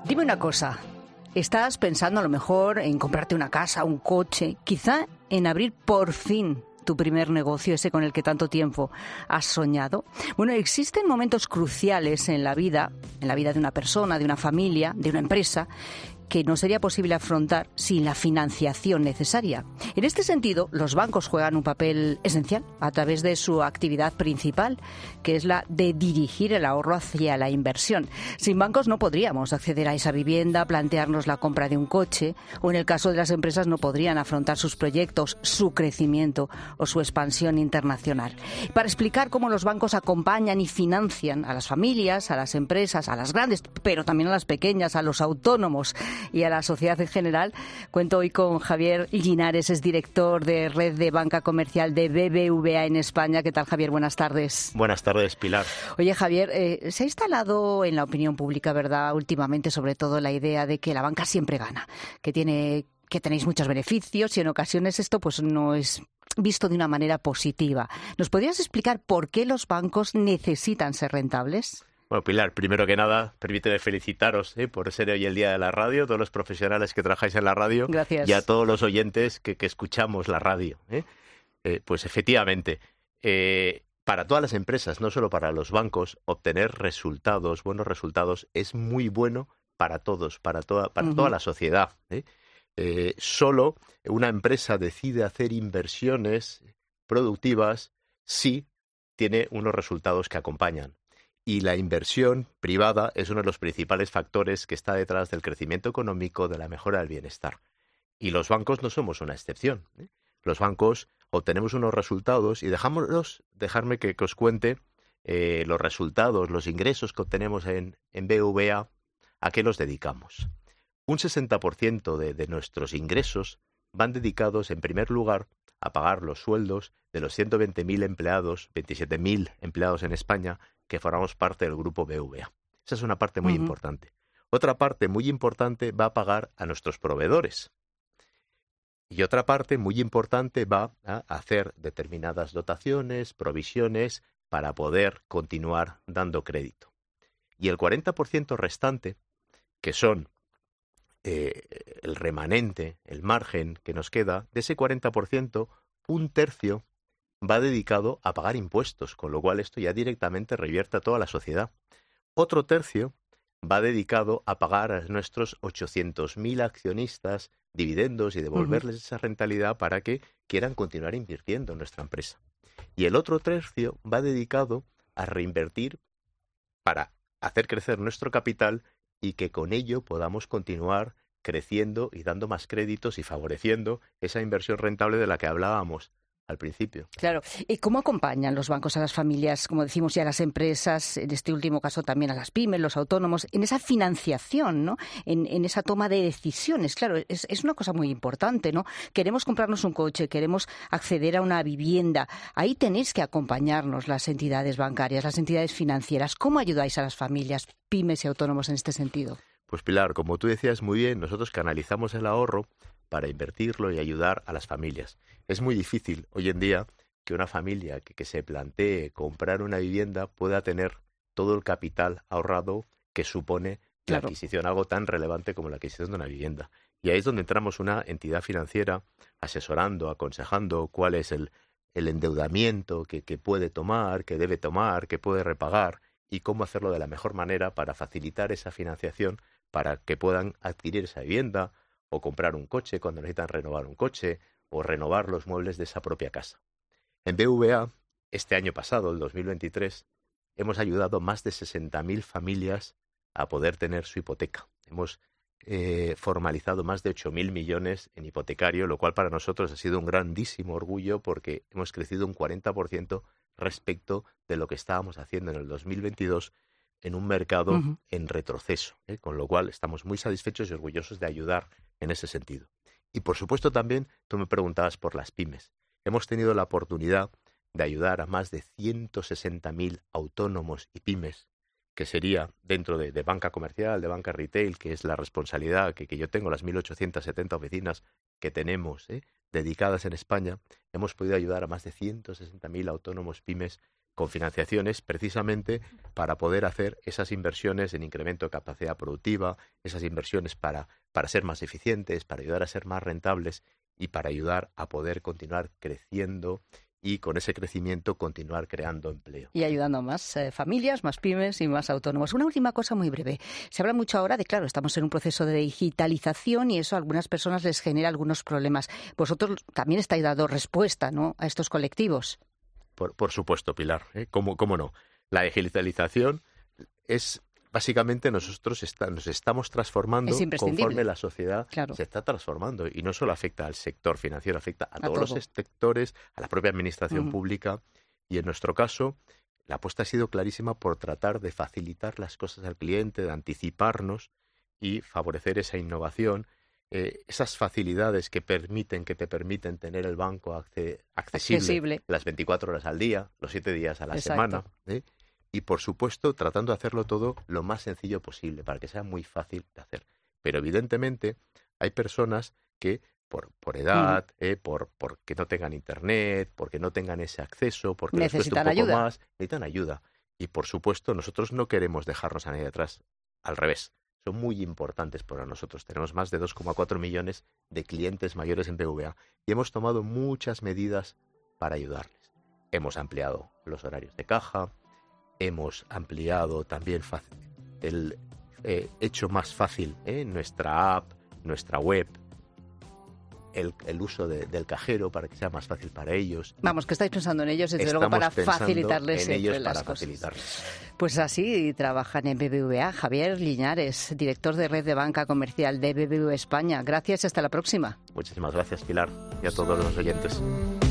Dime una cosa, ¿estás pensando a lo mejor en comprarte una casa, un coche, quizá en abrir por fin tu primer negocio, ese con el que tanto tiempo has soñado? Bueno, existen momentos cruciales en la vida de una persona, de una familia, de una empresa, que no sería posible afrontar sin la financiación necesaria. En este sentido, los bancos juegan un papel esencial a través de su actividad principal, que es la de dirigir el ahorro hacia la inversión. Sin bancos no podríamos acceder a esa vivienda, plantearnos la compra de un coche, o en el caso de las empresas no podrían afrontar sus proyectos, su crecimiento o su expansión internacional. Para explicar cómo los bancos acompañan y financian a las familias, a las empresas, a las grandes, pero también a las pequeñas, a los autónomos y a la sociedad en general, cuento hoy con Javier Linares, es director de Red de Banca Comercial de BBVA en España. ¿Qué tal, Javier? Buenas tardes. Buenas tardes, Pilar. Oye, Javier, se ha instalado en la opinión pública, ¿verdad?, últimamente, sobre todo, la idea de que la banca siempre gana, que tenéis muchos beneficios y en ocasiones esto pues no es visto de una manera positiva. ¿Nos podrías explicar por qué los bancos necesitan ser rentables? Bueno, Pilar, primero que nada, permíteme felicitaros por ser hoy el Día de la Radio, todos los profesionales que trabajáis en la radio. Gracias. Y a todos los oyentes que escuchamos la radio. Pues efectivamente, para todas las empresas, no solo para los bancos, obtener buenos resultados, es muy bueno para todos, para toda la sociedad. Solo una empresa decide hacer inversiones productivas si tiene unos resultados que acompañan. Y la inversión privada es uno de los principales factores que está detrás del crecimiento económico, de la mejora del bienestar. Y los bancos no somos una excepción. Los bancos obtenemos unos resultados y dejarme que os cuente los resultados, los ingresos que obtenemos en BBVA, ¿a qué los dedicamos? Un 60% de nuestros ingresos van dedicados, en primer lugar, a pagar los sueldos de los 120.000 empleados, 27.000 empleados en España, que formamos parte del grupo BBVA. Esa es una parte muy importante. Otra parte muy importante va a pagar a nuestros proveedores. Y otra parte muy importante va a hacer determinadas dotaciones, provisiones, para poder continuar dando crédito. Y el 40% restante, que son el remanente, el margen que nos queda, de ese 40%, un tercio va dedicado a pagar impuestos, con lo cual esto ya directamente revierte a toda la sociedad. Otro tercio va dedicado a pagar a nuestros 800.000 accionistas dividendos y devolverles esa rentabilidad para que quieran continuar invirtiendo en nuestra empresa. Y el otro tercio va dedicado a reinvertir para hacer crecer nuestro capital y que con ello podamos continuar creciendo y dando más créditos y favoreciendo esa inversión rentable de la que hablábamos al principio. Claro. ¿Y cómo acompañan los bancos a las familias, como decimos, y a las empresas, en este último caso también a las pymes, los autónomos, en esa financiación, ¿no? En esa toma de decisiones? Claro, es una cosa muy importante, ¿no? Queremos comprarnos un coche, queremos acceder a una vivienda. Ahí tenéis que acompañarnos las entidades bancarias, las entidades financieras. ¿Cómo ayudáis a las familias, pymes y autónomos en este sentido? Pues Pilar, como tú decías muy bien, nosotros canalizamos el ahorro para invertirlo y ayudar a las familias. Es muy difícil hoy en día que una familia que se plantee comprar una vivienda pueda tener todo el capital ahorrado que supone la adquisición, algo tan relevante como la adquisición de una vivienda. Y ahí es donde entramos una entidad financiera asesorando, aconsejando cuál es el endeudamiento que puede tomar, que debe tomar, que puede repagar y cómo hacerlo de la mejor manera para facilitar esa financiación para que puedan adquirir esa vivienda o comprar un coche cuando necesitan renovar un coche o renovar los muebles de esa propia casa. En BBVA, este año pasado, el 2023, hemos ayudado a más de 60.000 familias a poder tener su hipoteca. Hemos formalizado más de 8.000 millones en hipotecario, lo cual para nosotros ha sido un grandísimo orgullo porque hemos crecido un 40% respecto de lo que estábamos haciendo en el 2022 en un mercado en retroceso, con lo cual estamos muy satisfechos y orgullosos de ayudar en ese sentido. Y por supuesto también, tú me preguntabas por las pymes. Hemos tenido la oportunidad de ayudar a más de 160.000 autónomos y pymes, que sería dentro de banca comercial, de banca retail, que es la responsabilidad que yo tengo, las 1.870 oficinas que tenemos dedicadas en España. Hemos podido ayudar a más de 160.000 autónomos pymes con financiaciones precisamente para poder hacer esas inversiones en incremento de capacidad productiva, esas inversiones para ser más eficientes, para ayudar a ser más rentables y para ayudar a poder continuar creciendo y con ese crecimiento continuar creando empleo. Y ayudando a más familias, más pymes y más autónomos. Una última cosa muy breve. Se habla mucho ahora de, claro, estamos en un proceso de digitalización y eso a algunas personas les genera algunos problemas. Vosotros también estáis dando respuesta, ¿no?, a estos colectivos. Por supuesto, Pilar. ¿Cómo no? La digitalización es... Básicamente nosotros nos estamos transformando conforme la sociedad se está transformando y no solo afecta al sector financiero, afecta a todos los sectores, a la propia administración pública y en nuestro caso la apuesta ha sido clarísima por tratar de facilitar las cosas al cliente, de anticiparnos y favorecer esa innovación, esas facilidades que te permiten tener el banco accesible las 24 horas al día, los 7 días a la semana, y, por supuesto, tratando de hacerlo todo lo más sencillo posible, para que sea muy fácil de hacer. Pero, evidentemente, hay personas que, por edad, porque no tengan internet, porque no tengan ese acceso, porque les cuesta un poco más, necesitan ayuda. Y, por supuesto, nosotros no queremos dejarnos a nadie atrás. Al revés, son muy importantes para nosotros. Tenemos más de 2,4 millones de clientes mayores en BBVA y hemos tomado muchas medidas para ayudarles. Hemos ampliado los horarios de caja, hemos ampliado también hecho más fácil nuestra app, nuestra web, el uso del cajero para que sea más fácil para ellos. Vamos, que estáis pensando en ellos, desde luego, para facilitarles las cosas. Pues así trabajan en BBVA. Javier Liñares, director de Red de Banca Comercial de BBVA España. Gracias y hasta la próxima. Muchísimas gracias, Pilar, y a todos los oyentes.